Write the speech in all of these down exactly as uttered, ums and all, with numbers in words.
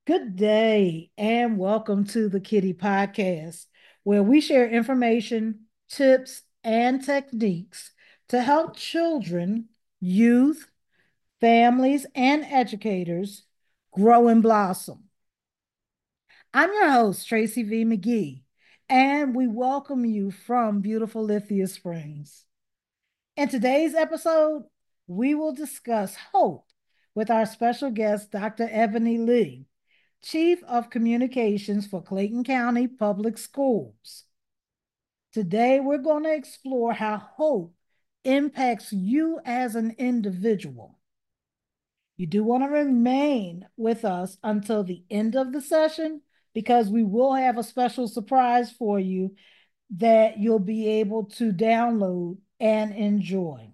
Good day and welcome to the Kitty Podcast, where we share information, tips, and techniques to help children, youth, families, and educators grow and blossom. I'm your host, Tracy V. McGee, and we welcome you from beautiful Lithia Springs. In today's episode, we will discuss hope with our special guest, Doctor Ebony Lee, Chief of Communications for Clayton County Public Schools. Today, we're going to explore how hope impacts you as an individual. You do want to remain with us until the end of the session because we will have a special surprise for you that you'll be able to download and enjoy.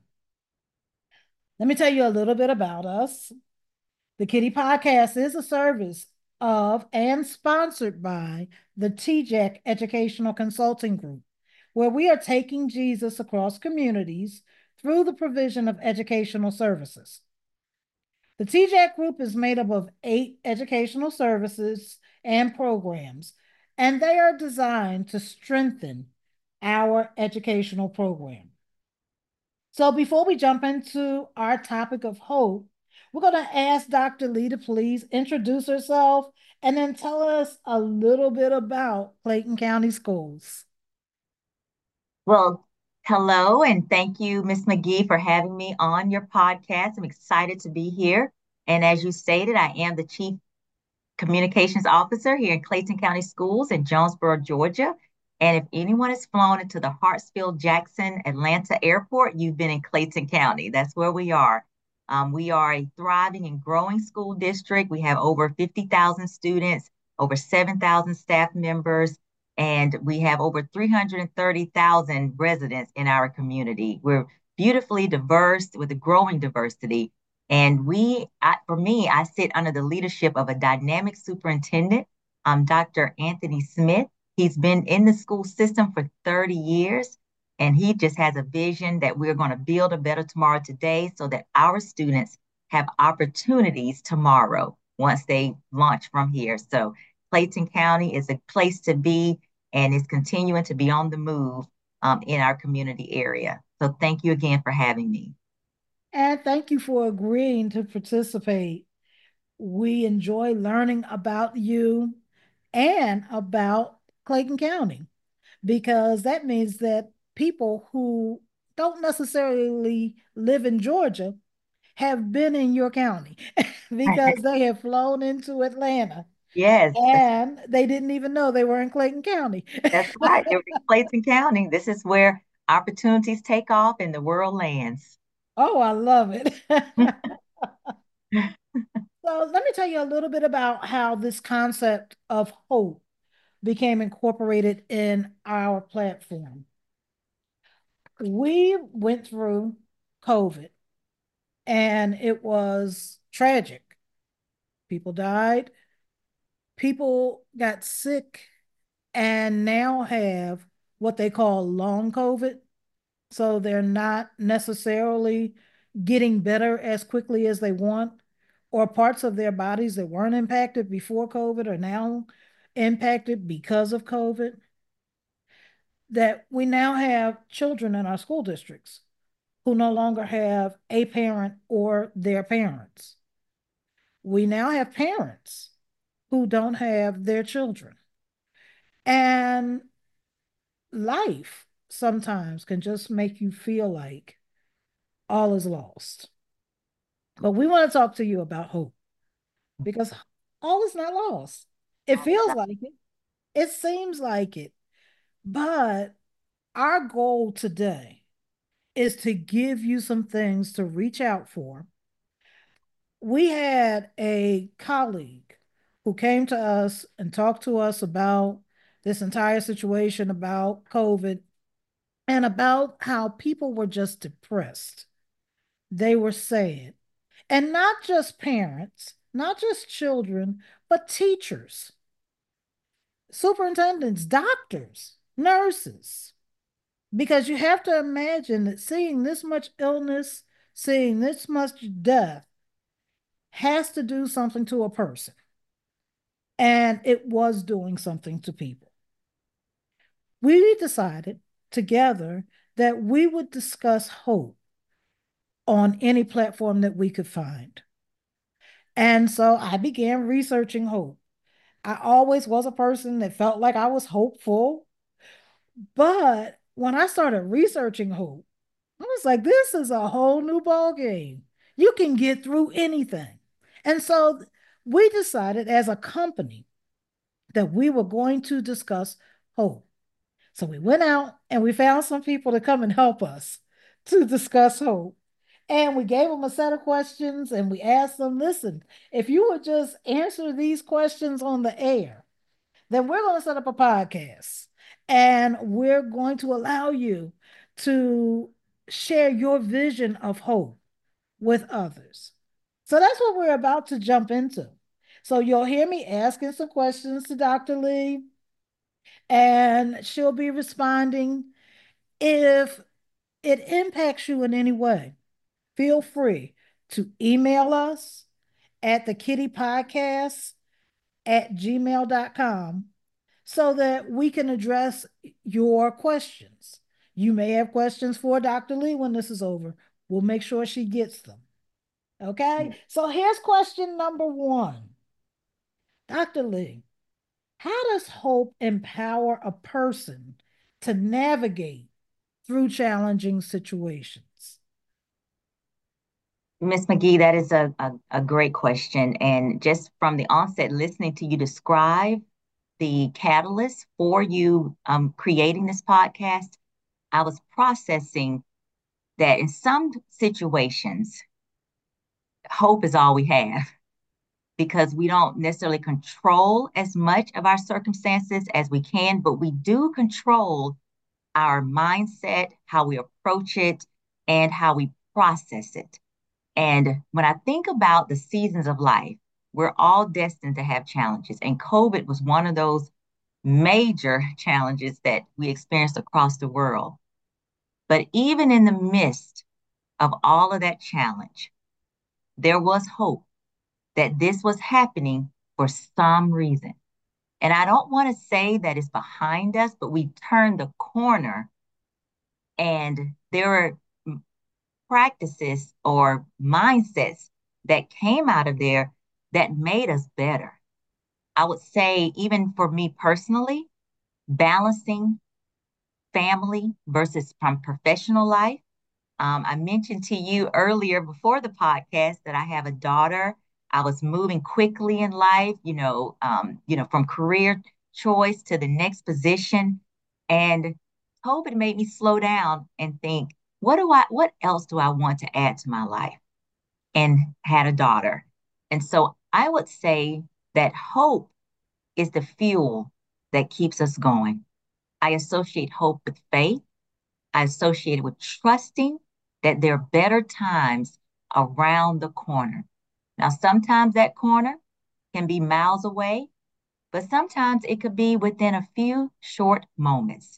Let me tell you a little bit about us. The Kitty Podcast is a service of and sponsored by the T J A C Educational Consulting Group, where we are taking Jesus across communities through the provision of educational services. The T J A C Group is made up of eight educational services and programs, and they are designed to strengthen our educational program. So before we jump into our topic of hope, we're going to ask Doctor Lee to please introduce herself and then tell us a little bit about Clayton County Schools. Well, hello, and thank you, Miss McGee, for having me on your podcast. I'm excited to be here. And as you stated, I am the Chief Communications Officer here in Clayton County Schools in Jonesboro, Georgia. And if anyone has flown into the Hartsfield Jackson Atlanta Airport, you've been in Clayton County. That's where we are. Um, we are a thriving and growing school district. We have over fifty thousand students, over seven thousand staff members, and we have over three hundred thirty thousand residents in our community. We're beautifully diverse with a growing diversity. And we, I, for me, I sit under the leadership of a dynamic superintendent, um, Doctor Anthony Smith. He's been in the school system for thirty years, and he just has a vision that we're going to build a better tomorrow today so that our students have opportunities tomorrow once they launch from here. So Clayton County is a place to be and is continuing to be on the move um, in our community area. So thank you again for having me. And thank you for agreeing to participate. We enjoy learning about you and about Clayton County because that means that people who don't necessarily live in Georgia have been in your county because they have flown into Atlanta Yes, that's and they didn't even know they were in Clayton County. that's right. They're in Clayton County. This is where opportunities take off and the world lands. Oh, I love it. So let me tell you a little bit about how this concept of hope became incorporated in our platform. We went through COVID and it was tragic. People died, people got sick, and now have what they call long COVID. So they're not necessarily getting better as quickly as they want, or parts of their bodies that weren't impacted before COVID are now impacted because of COVID. That we now have children in our school districts who no longer have a parent or their parents. We now have parents who don't have their children. And life sometimes can just make you feel like all is lost. But we want to talk to you about hope because all is not lost. It feels like it, it seems like it. But our goal today is to give you some things to reach out for. We had a colleague who came to us and talked to us about this entire situation about COVID and about how people were just depressed. They were sad. And not just parents, not just children, but teachers, superintendents, doctors, nurses. Because you have to imagine that seeing this much illness, seeing this much death has to do something to a person. and it was doing something to people. We decided together that we would discuss hope on any platform that we could find. And so I began researching hope. I always was a person that felt like I was hopeful, but when I started researching hope, I was like, this is a whole new ball game. You can get through anything. And so we decided as a company that we were going to discuss hope. So we went out and we found some people to come and help us to discuss hope. And we gave them a set of questions and we asked them, listen, if you would just answer these questions on the air, then we're going to set up a podcast and we're going to allow you to share your vision of hope with others. So that's what we're about to jump into. So you'll hear me asking some questions to Doctor Lee, and she'll be responding. If it impacts you in any way, feel free to email us at the kitty podcast at gmail dot com so that we can address your questions. You may have questions for Doctor Lee when this is over. We'll make sure she gets them. Okay, so here's question number one. Doctor Lee, how does hope empower a person to navigate through challenging situations? Miss McGee, that is a, a, a great question. And just from the onset, listening to you describe the catalyst for you um, creating this podcast, I was processing that in some situations, hope is all we have because we don't necessarily control as much of our circumstances as we can, but we do control our mindset, how we approach it, and how we process it. And when I think about the seasons of life, we're all destined to have challenges. And COVID was one of those major challenges that we experienced across the world. But even in the midst of all of that challenge, there was hope that this was happening for some reason. And I don't want to say that it's behind us, but we turned the corner and there are practices or mindsets that came out of there that made us better. I would say, even for me personally, balancing family versus from professional life. Um, I mentioned to you earlier before the podcast that I have a daughter. I was moving quickly in life, you know, um, you know, from career choice to the next position, and COVID made me slow down and think, what do I, what else do I want to add to my life? And had a daughter, and so I would say that hope is the fuel that keeps us going. I associate hope with faith. I associate it with trusting that there are better times around the corner. Now, sometimes that corner can be miles away, but sometimes it could be within a few short moments.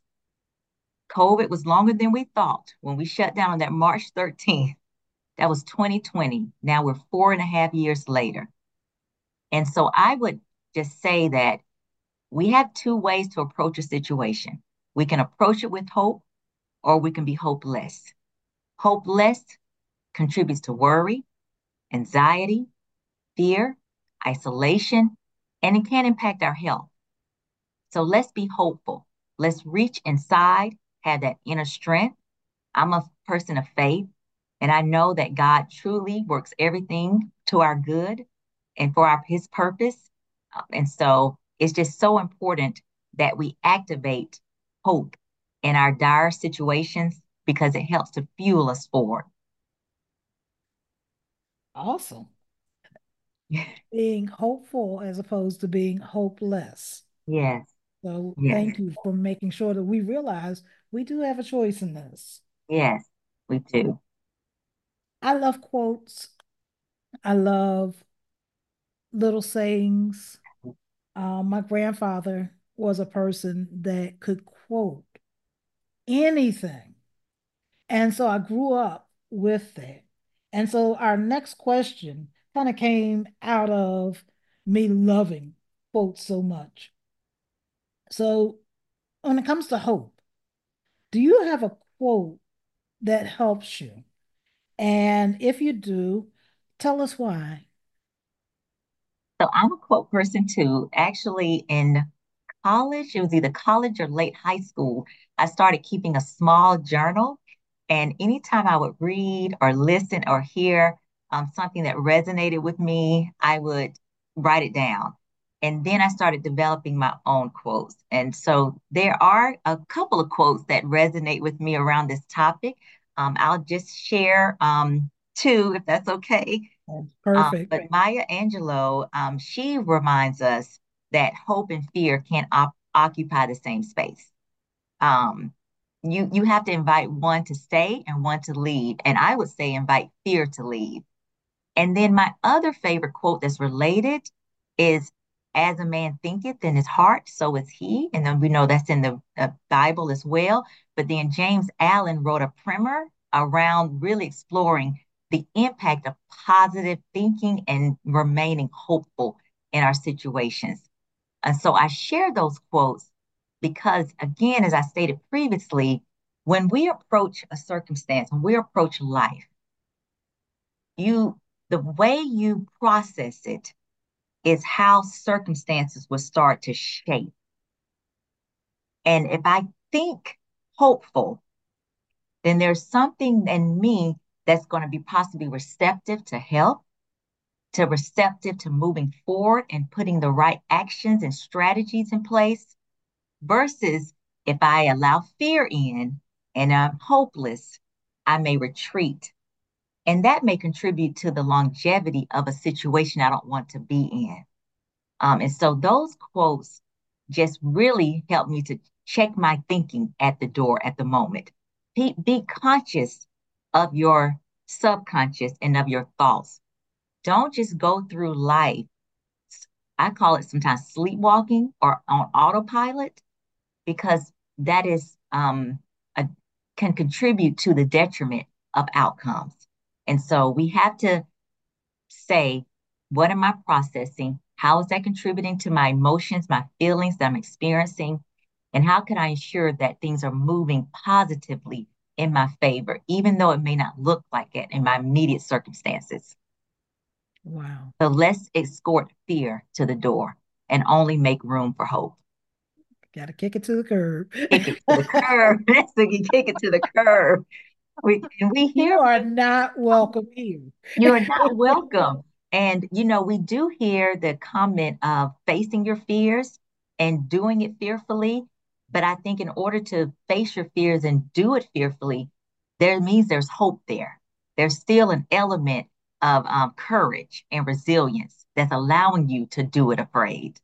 COVID was longer than we thought when we shut down on that March thirteenth. That was twenty twenty. Now we're four and a half years later. And so I would just say that we have two ways to approach a situation. We can approach it with hope, or we can be hopeless. Hopeless contributes to worry, anxiety, fear, isolation, and it can impact our health. So let's be hopeful. Let's reach inside, have that inner strength. I'm a person of faith, and I know that God truly works everything to our good and for our his purpose. Uh, And so it's just so important that we activate hope in our dire situations because it helps to fuel us forward. Awesome. Being hopeful as opposed to being hopeless. Yes, So yes, thank you for making sure that we realize we do have a choice in this. yes, we do. I love quotes. I love little sayings. Uh, my grandfather was a person that could quote anything. And so I grew up with that. And so our next question kind of came out of me loving quotes so much. So when it comes to hope, do you have a quote that helps you? And if you do, tell us why. So I'm a quote person too. Actually, in college, it was either college or late high school, I started keeping a small journal. And anytime I would read or listen or hear um, something that resonated with me, I would write it down. And then I started developing my own quotes. And so there are a couple of quotes that resonate with me around this topic. Um, I'll just share um, two, if that's okay. Oh, Um, perfect. but Maya Angelou, um, she reminds us that hope and fear can't op- occupy the same space. Um, you you have to invite one to stay and one to leave, and I would say invite fear to leave. And then my other favorite quote that's related is, "As a man thinketh in his heart, so is he." And then we know that's in the uh, Bible as well. But then James Allen wrote a primer around really exploring the impact of positive thinking and remaining hopeful in our situations. And so I share those quotes because, again, as I stated previously, when we approach a circumstance, when we approach life, you the way you process it is how circumstances will start to shape. And if I think hopeful, then there's something in me that's going to be possibly receptive to help, to receptive to moving forward and putting the right actions and strategies in place, versus if I allow fear in and I'm hopeless, I may retreat. And that may contribute to the longevity of a situation I don't want to be in. Um, and so those quotes just really help me to check my thinking at the door at the moment. Be, be conscious of your subconscious and of your thoughts. Don't just go through life. I call it sometimes sleepwalking or on autopilot, because that is um, a, can contribute to the detriment of outcomes. And so we have to say, what am I processing? How is that contributing to my emotions, my feelings that I'm experiencing? And how can I ensure that things are moving positively in my favor, even though it may not look like it in my immediate circumstances? Wow. So let's escort fear to the door and only make room for hope. Got to kick it to the curb. Kick it to the curb. That's the kick it to the curb. We and we You hear are not welcome here. you are not welcome. And, you know, we do hear the comment of facing your fears and doing it fearfully. But I think in order to face your fears and do it fearfully, there means there's hope there. There's still an element of um, courage and resilience that's allowing you to do it afraid.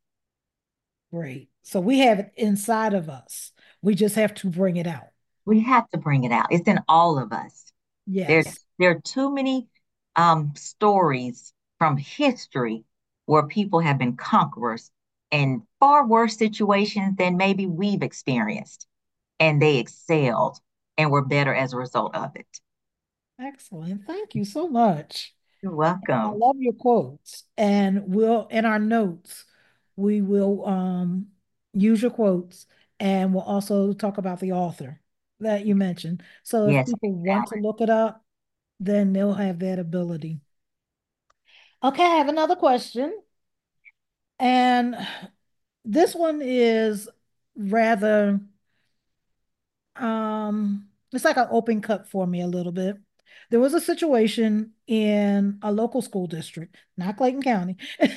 Great. So we have it inside of us. We just have to bring it out. We have to bring it out. It's in all of us. There, Yes. there are too many um, stories from history where people have been conquerors in far worse situations than maybe we've experienced, and they excelled and were better as a result of it. Excellent. Thank you so much. You're I welcome. love your quotes. And we'll, in our notes, we will um, use your quotes and we'll also talk about the author that you mentioned. So if Yes, people want to look it up, then they'll have that ability. Okay, I have another question. And this one is rather um it's like an open cut for me a little bit. There was a situation in a local school district, not Clayton County,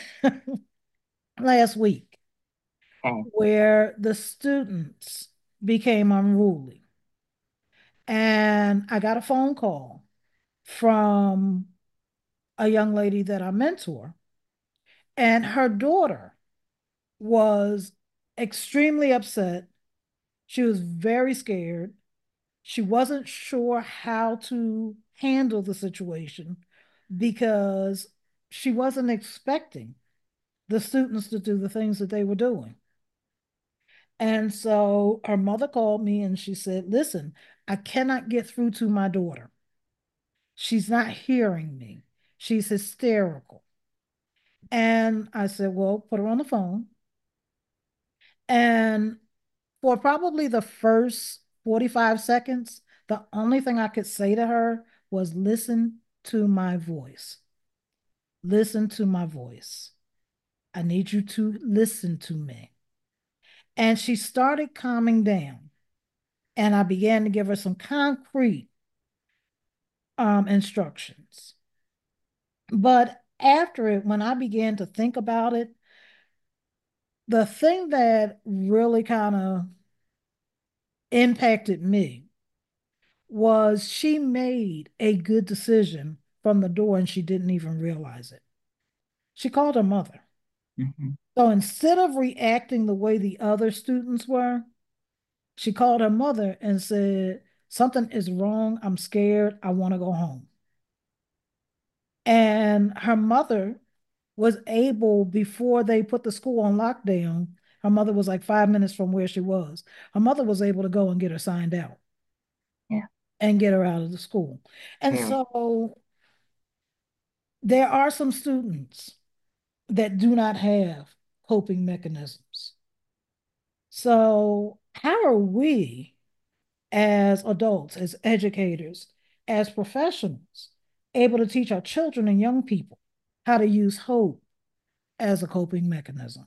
last week okay, where the students became unruly. And I got a phone call from a young lady that I mentor, and her daughter was extremely upset. She was very scared. She wasn't sure how to handle the situation because she wasn't expecting the students to do the things that they were doing. And so her mother called me and she said, "Listen, I cannot get through to my daughter. She's not hearing me. She's hysterical." And I said, "Well, put her on the phone." And for probably the first forty-five seconds, the only thing I could say to her was listen to my voice. Listen to my voice. I need you to listen to me. And she started calming down. And I began to give her some concrete um, instructions. But after it, when I began to think about it, the thing that really kind of impacted me was she made a good decision from the door and she didn't even realize it. She called her mother. Mhm. So instead of reacting the way the other students were, she called her mother and said, something is wrong. I'm scared. I want to go home. And her mother was able, before they put the school on lockdown, her mother was like five minutes from where she was. Her mother was able to go and get her signed out Yeah, and get her out of the school. And very. so there are some students that do not have coping mechanisms. So, how are we as adults, as educators, as professionals, able to teach our children and young people how to use hope as a coping mechanism?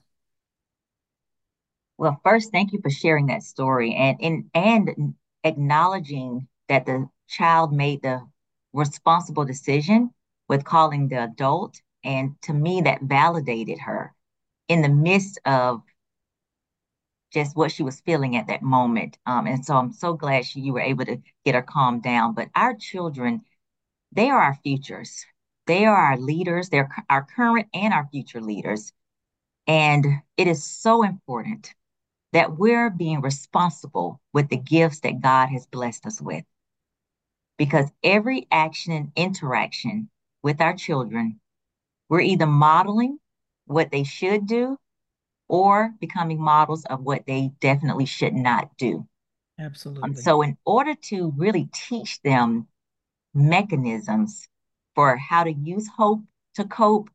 Well, first, thank you for sharing that story and in and acknowledging that the child made the responsible decision with calling the adult. And to me, that validated her in the midst of just what she was feeling at that moment. Um, and so I'm so glad she, you were able to get her calmed down. But our children, they are our futures. They are our leaders. They're our current and our future leaders. And it is so important that we're being responsible with the gifts that God has blessed us with. Because every action and interaction with our children, we're either modeling what they should do or becoming models of what they definitely should not do. Um, Absolutely. so, in order to really teach them mechanisms for how to use hope to cope,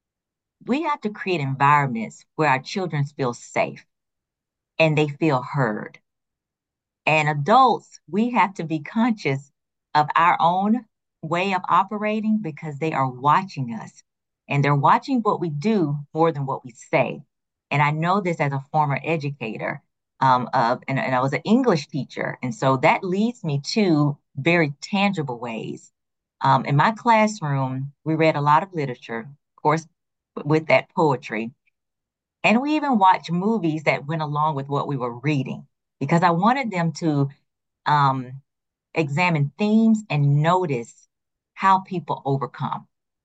we have to create environments where our children feel safe and they feel heard. And adults, we have to be conscious of our own way of operating because they are watching us and they're watching what we do more than what we say. And I know this as a former educator um, of, and, and I was an English teacher. And so that leads me to very tangible ways. Um, in my classroom, we read a lot of literature, of course, with that poetry. And we even watched movies that went along with what we were reading because I wanted them to um, examine themes and notice how people overcome.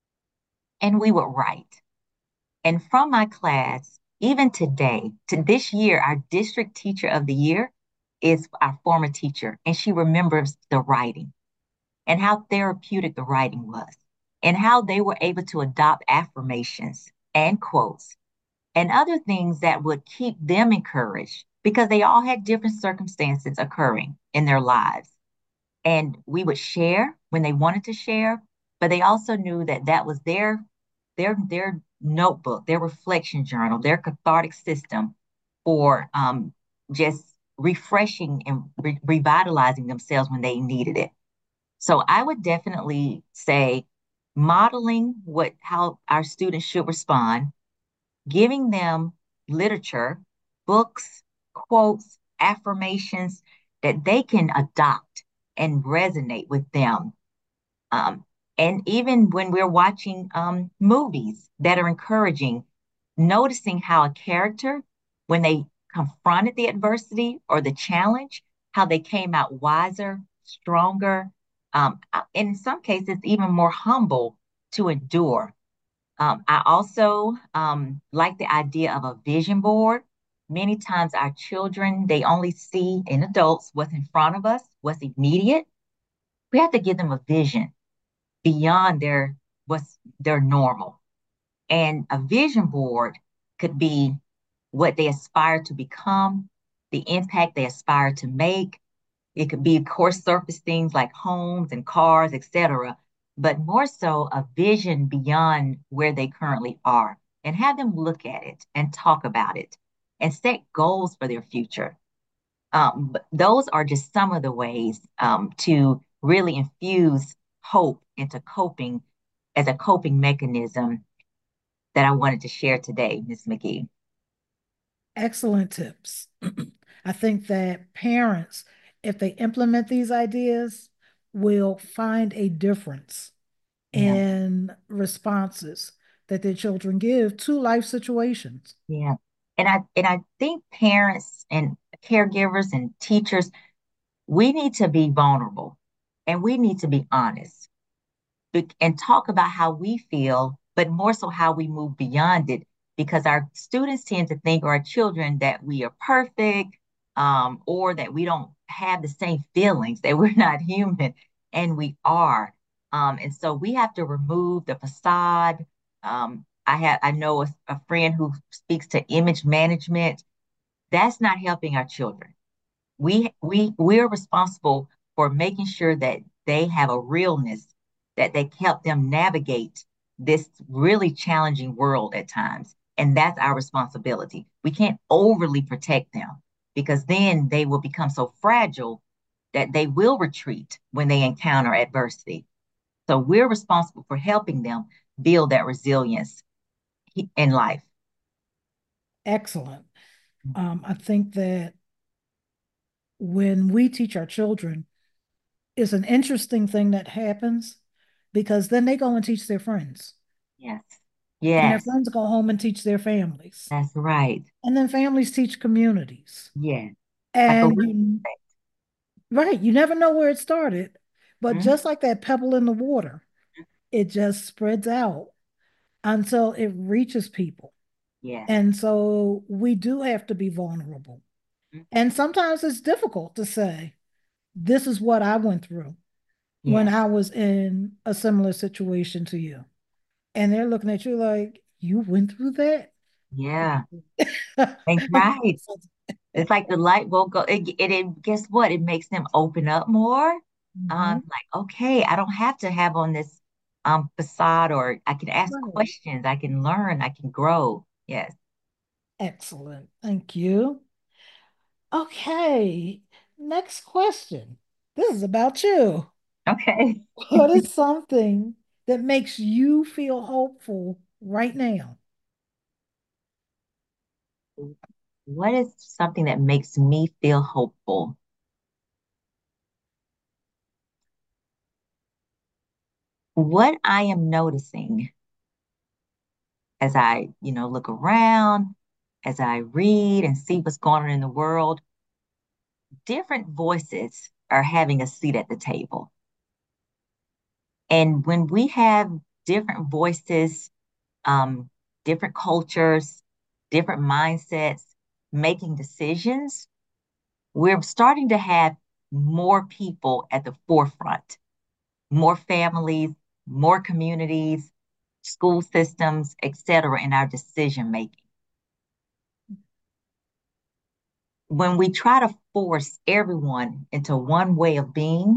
And we would write. And from my class, even today, to this year, our district teacher of the year is our former teacher, and she remembers the writing and how therapeutic the writing was, and how they were able to adopt affirmations and quotes and other things that would keep them encouraged because they all had different circumstances occurring in their lives. And we would share when they wanted to share, but they also knew that that was their their their notebook, their reflection journal, their cathartic system for um, just refreshing and re- revitalizing themselves when they needed it. So I would definitely say modeling what how our students should respond, giving them literature, books, quotes, affirmations that they can adopt and resonate with them. Um, and even when we're watching um, movies that are encouraging, noticing how a character, when they confronted the adversity or the challenge, how they came out wiser, stronger, um, and in some cases, even more humble to endure. Um, I also um, like the idea of a vision board. Many times, our children, they only see in adults what's in front of us, what's immediate. We have to give them a vision beyond their what's their normal. And a vision board could be what they aspire to become, the impact they aspire to make. It could be, of course, surface things like homes and cars, et cetera, but more so a vision beyond where they currently are and have them look at it and talk about it. and set goals for their future. Um, but those are just some of the ways um, to really infuse hope into coping as a coping mechanism that I wanted to share today, Miz McGee. Excellent tips. I think that parents, if they implement these ideas, will find a difference Yeah, in responses that their children give to life situations. yeah. And I and I think parents and caregivers and teachers, we need to be vulnerable and we need to be honest and talk about how we feel, but more so how we move beyond it. Because our students tend to think, or our children, that we are perfect, um, or that we don't have the same feelings, that we're not human, and we are. Um, and so we have to remove the facade. Um, I have I know a, a friend who speaks to image management. That's not helping our children. We we we're responsible for making sure that they have a realness that they help them navigate this really challenging world at times. And that's our responsibility. We can't overly protect them because then they will become so fragile that they will retreat when they encounter adversity. So we're responsible for helping them build that resilience in life. Excellent. Um, I think that when we teach our children, it's an interesting thing that happens because then they go and teach their friends, Yes. and their Yes. friends go home and teach their families, That's right. and then families teach communities. Yeah. Like a And real you, estate. right, you never know where it started, but Mhm. just like that pebble in the water, it just spreads out until it reaches people. Yes. And so we do have to be vulnerable. Mhm. And sometimes it's difficult to say, this is what I went through when Yes. I was in a similar situation to you. And they're looking at you like, you went through that? Yeah. That's right. It's like the light bulb go. It, it, it guess what? It makes them open up more. Um, Mhm. like, okay, I don't have to have on this um facade, or I can ask Right. questions. I can learn. I can grow. Yes. Excellent. Thank you. Okay. Next question. This is about you. Okay. What is something that makes you feel hopeful right now? What is something that makes me feel hopeful? What I am noticing as I, you know, look around, as I read and see what's going on in the world, different voices are having a seat at the table. And when we have different voices, um, different cultures, different mindsets making decisions, we're starting to have more people at the forefront, more families, more communities, school systems, et cetera, in our decision making. When we try to force everyone into one way of being,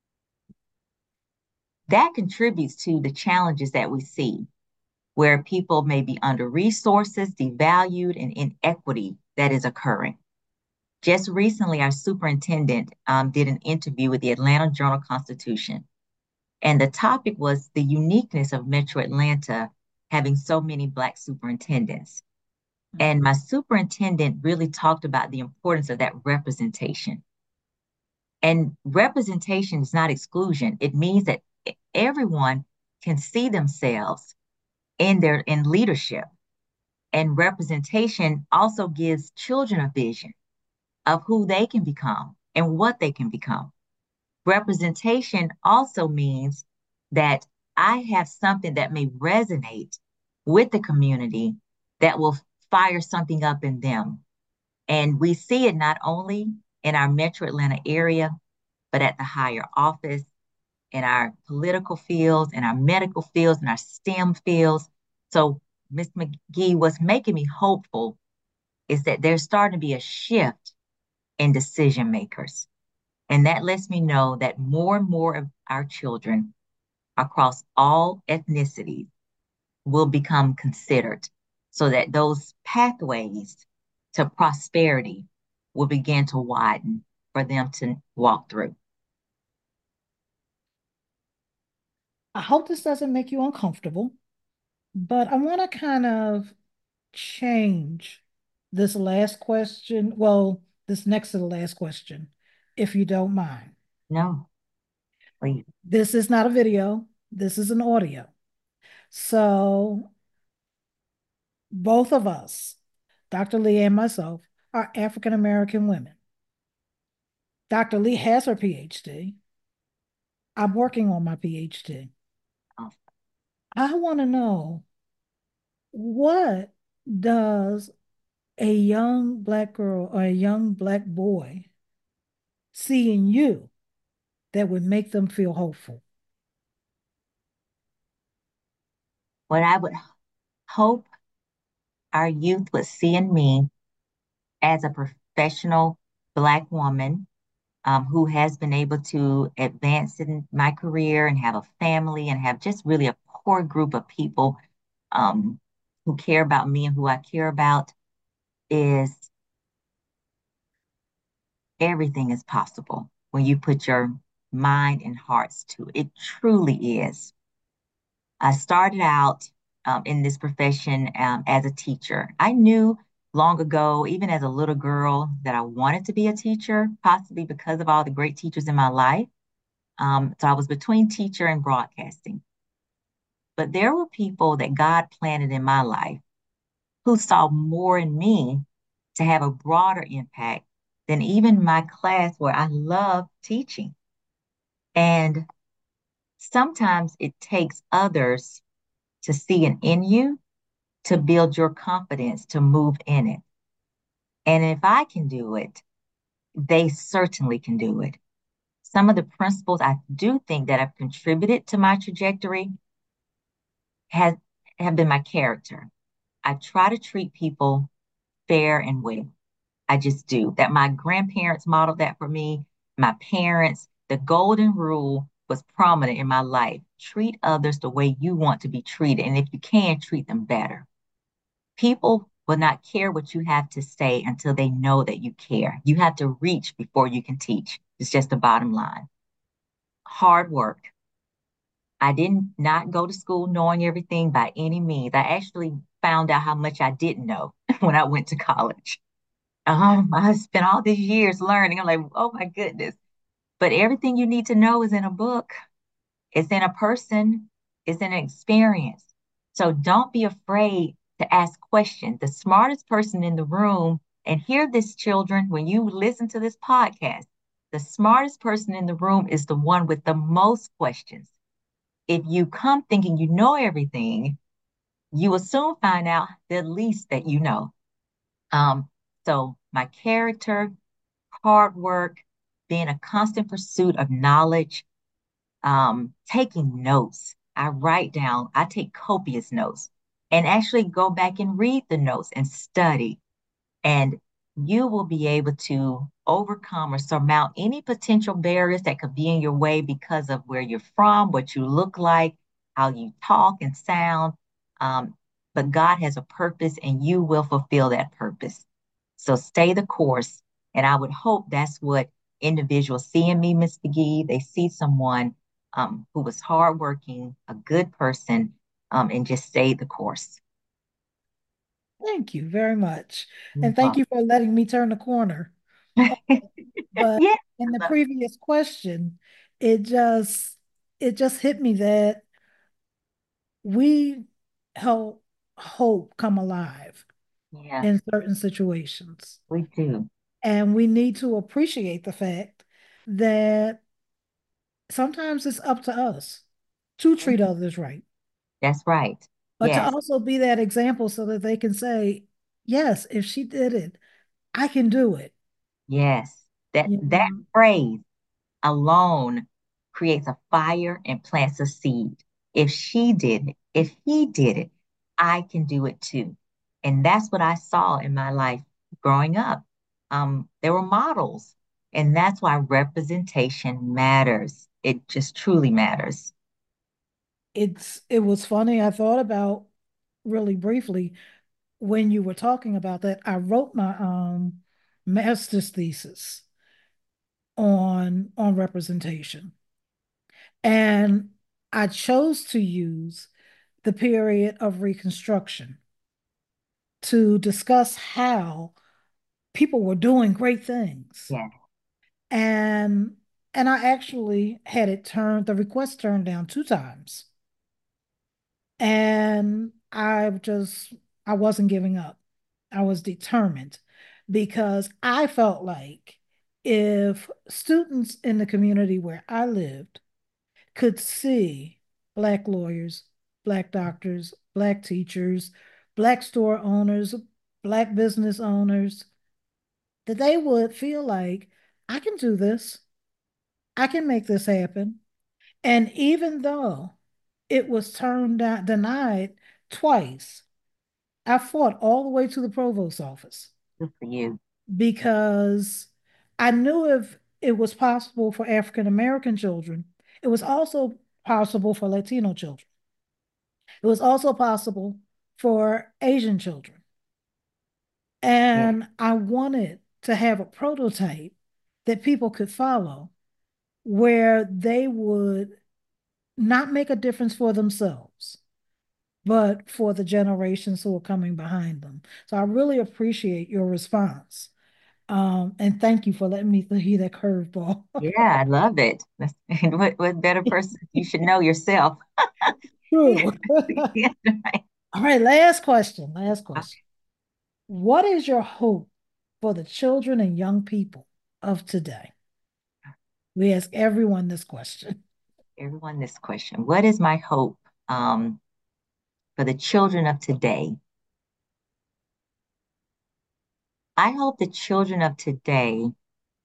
that contributes to the challenges that we see, where people may be under resources, devalued, and inequity that is occurring. Just recently, our superintendent um, did an interview with the Atlanta Journal Constitution, and the topic was the uniqueness of Metro Atlanta having so many Black superintendents. And my superintendent really talked about the importance of that representation. And representation is not exclusion. It means that everyone can see themselves in their in leadership. And representation also gives children a vision of who they can become and what they can become. Representation also means that I have something that may resonate with the community that will fire something up in them. And we see it not only in our metro Atlanta area, but at the higher office, in our political fields, in our medical fields, in our STEM fields. So, Miz McGee, what's making me hopeful is that there's starting to be a shift in decision makers. And that lets me know that more and more of our children across all ethnicities will become considered so that those pathways to prosperity will begin to widen for them to walk through. I hope this doesn't make you uncomfortable, but I want to kind of change this last question. Well, this next to the last question, if you don't mind. No, please. This is not a video, this is an audio. So, both of us, Doctor Lee and myself, are African American women. Doctor Lee has her PhD. I'm working on my PhD. Oh, I want to know, what does a young black girl or a young black boy see in you that would make them feel hopeful? what I would hope our youth would see in me as a professional Black woman um, who has been able to advance in my career and have a family and have just really a core group of people um, who care about me and who I care about is everything is possible when you put your mind and hearts to it. It truly is. I started out um, in this profession um, as a teacher. I knew long ago, even as a little girl, that I wanted to be a teacher, possibly because of all the great teachers in my life. Um, so I was between teacher and broadcasting. But there were people that God planted in my life who saw more in me to have a broader impact than even my class where I love teaching. And sometimes it takes others to see an in you to build your confidence to move in it. And if I can do it, they certainly can do it. Some of the principles I do think that have contributed to my trajectory has have been my character. I try to treat people fair and well. I just do. That my grandparents modeled that for me, my parents, the golden rule was prominent in my life. Treat others the way you want to be treated. And if you can, treat them better. People will not care what you have to say until they know that you care. You have to reach before you can teach. It's just the bottom line. Hard work. I didn't not go to school knowing everything by any means. I actually found out how much I didn't know when I went to college. Um, I spent all these years learning. I'm like, oh my goodness. But everything you need to know is in a book. It's in a person. It's in an experience. So don't be afraid to ask questions. The smartest person in the room, and hear this, children, when you listen to this podcast, the smartest person in the room is the one with the most questions. If you come thinking you know everything, you will soon find out the least that you know. Um, so my character, hard work, being a constant pursuit of knowledge, um, taking notes. I write down, I take copious notes and actually go back and read the notes and study. And you will be able to overcome or surmount any potential barriers that could be in your way because of where you're from, what you look like, how you talk and sound. Um, but God has a purpose and you will fulfill that purpose. So stay the course. And I would hope that's what individuals see in me, Miss McGee. They see someone um, who was hardworking, a good person, um, and just stay the course. Thank you very much. You're And thank welcome. you for letting me turn the corner. But Yeah, in the I love previous question, it just it just hit me that we help hope come alive it. Yeah, in certain situations. we do. And we need to appreciate the fact that sometimes it's up to us to treat Mhm. others right, That's right. but to Yes, also be that example so that they can say, yes, if she did it, I can do it. yes. That You that know, phrase alone creates a fire and plants a seed. If she did it, if he did it, I can do it too. And that's what I saw in my life growing up. Um, there were models, and that's why representation matters. It just truly matters. it's it was funny. I thought about really briefly when you were talking about that, I wrote my um master's thesis on on representation. And I chose to use the period of Reconstruction to discuss how people were doing great things. Yeah. And and I actually had it turned, the request turned down two times. And I just I wasn't giving up. I was determined because I felt like if students in the community where I lived could see Black lawyers, Black doctors, Black teachers, Black store owners, Black business owners, that they would feel like, I can do this, I can make this happen. And even though it was turned down, denied twice, I fought all the way to the provost office Good for you. because I knew if it was possible for African American children, it was also possible for Latino children. It was also possible for Asian children. Yeah. And I wanted to have a prototype that people could follow where they would not make a difference for themselves, but for the generations who are coming behind them. So I really appreciate your response. Um, and thank you for letting me hear that curveball. Yeah, I love it. That's, and what, what better person you should know yourself? True. Yeah, right. All right, last question. Last question. Okay, What is your hope for the children and young people of today? We ask everyone this question. everyone, this question. What is my hope um, for the children of today? I hope the children of today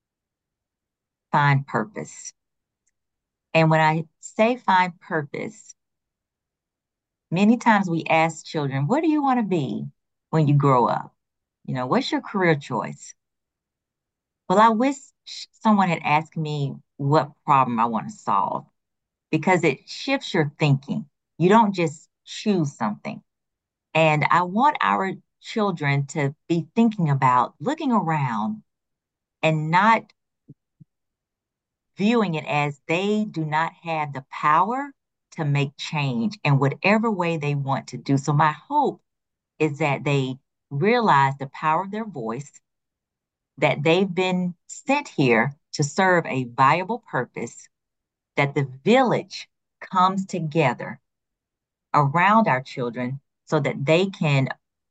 find purpose. And when I say find purpose, many times we ask children, what do you want to be when you grow up? You know, what's your career choice? Well, I wish someone had asked me what problem I want to solve because it shifts your thinking. You don't just choose something. And I want our children to be thinking about looking around and not viewing it as they do not have the power to make change in whatever way they want to do. So, my hope is that they realize the power of their voice, that they've been sent here to serve a viable purpose, that the village comes together around our children so that they can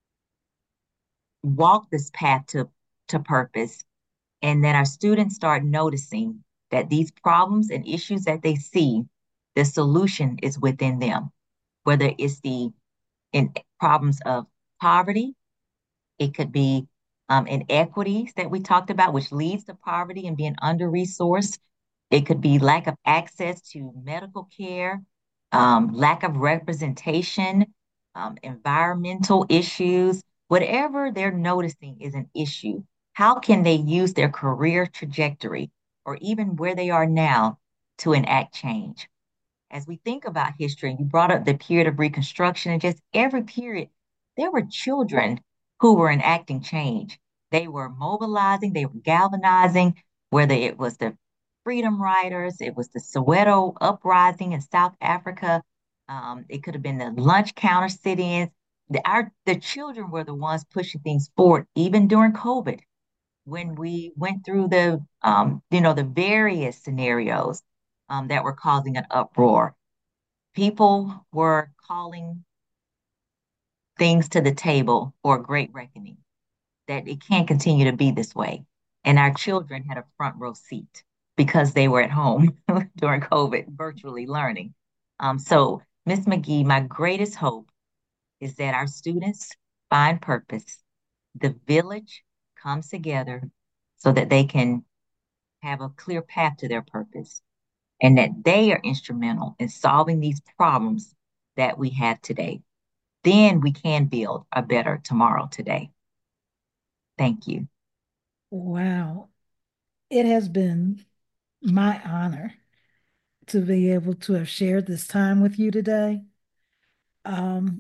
walk this path to, to purpose, and that our students start noticing that these problems and issues that they see, the solution is within them, whether it's the in problems of poverty, it could be um, inequities that we talked about, which leads to poverty and being under-resourced. It could be lack of access to medical care, um, lack of representation, um, environmental issues, whatever they're noticing is an issue. How can they use their career trajectory or even where they are now to enact change? As we think about history, you brought up the period of Reconstruction, and just every period, there were children who were enacting change. They were mobilizing, they were galvanizing, whether it was the Freedom Riders, it was the Soweto uprising in South Africa, um, it could have been the lunch counter sit-ins. The, our, the children were the ones pushing things forward, even during COVID, when we went through the, um, you know, the various scenarios um, that were causing an uproar. People were calling things to the table for a great reckoning, that it can't continue to be this way. And our children had a front row seat because they were at home during COVID, virtually learning. Um, so, Miss McGee, my greatest hope is that our students find purpose, the village comes together so that they can have a clear path to their purpose, and that they are instrumental in solving these problems that we have today. Then we can build a better tomorrow today. Thank you. Wow. It has been my honor to be able to have shared this time with you today. Um,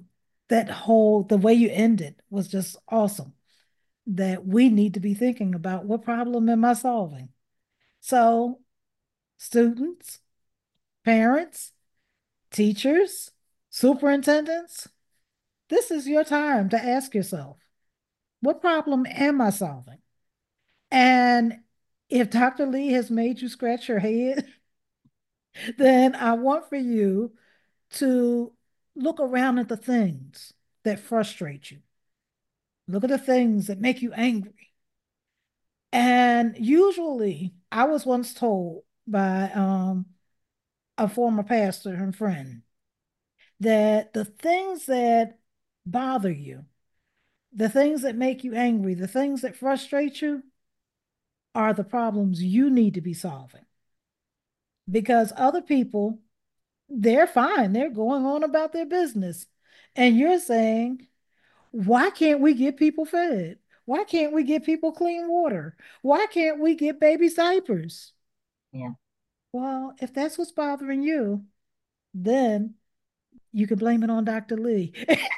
that whole, the way you ended was just awesome. That we need to be thinking about, what problem am I solving? So, students, parents, teachers, superintendents, this is your time to ask yourself, what problem am I solving? And if doctor Lee has made you scratch your head, then I want for you to look around at the things that frustrate you. Look at the things that make you angry. And usually, I was once told by um, a former pastor and friend that the things that bother you, the things that make you angry, the things that frustrate you are the problems you need to be solving. Because other people, they're fine, they're going on about their business. And you're saying, why can't we get people fed? Why can't we get people clean water? Why can't we get baby diapers? Yeah. Well, if that's what's bothering you, then you can blame it on doctor Lee.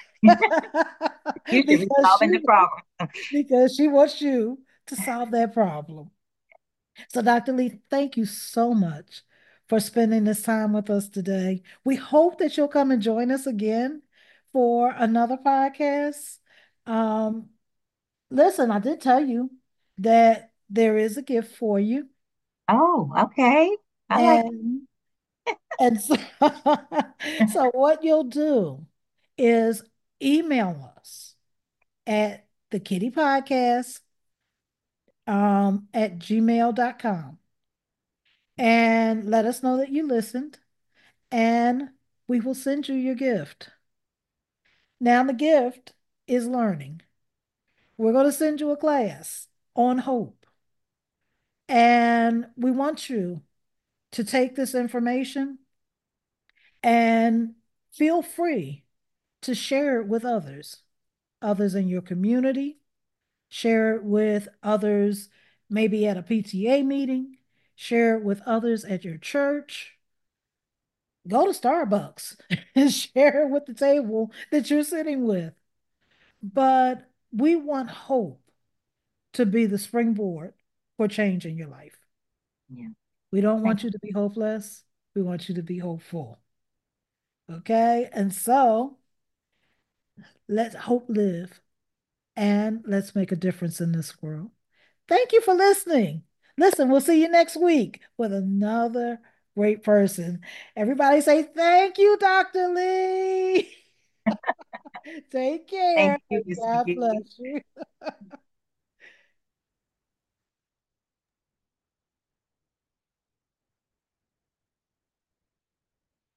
You should be because solving she the problem. because she wants you to solve that problem. So, doctor Lee, thank you so much for spending this time with us today. We hope that you'll come and join us again for another podcast. Um, listen, I did tell you that there is a gift for you. Oh, okay. I like And and so, so what you'll do is email us at the kitty podcast um, at gmail dot com and let us know that you listened, and we will send you your gift. Now, the gift is learning. We're going to send you a class on hope, and we want you to take this information and feel free to share it with others, others in your community, share it with others maybe at a P T A meeting, share it with others at your church. Go to Starbucks and share it with the table that you're sitting with. But we want hope to be the springboard for change in your life. yeah. We don't Thank want you to be hopeless. We want you to be hopeful. Okay. And so let's hope live and let's make a difference in this world. Thank you for listening. Listen, we'll see you next week with another great person. Everybody say thank you, doctor Lee. Take thank care. you, Miss God McGee. bless you.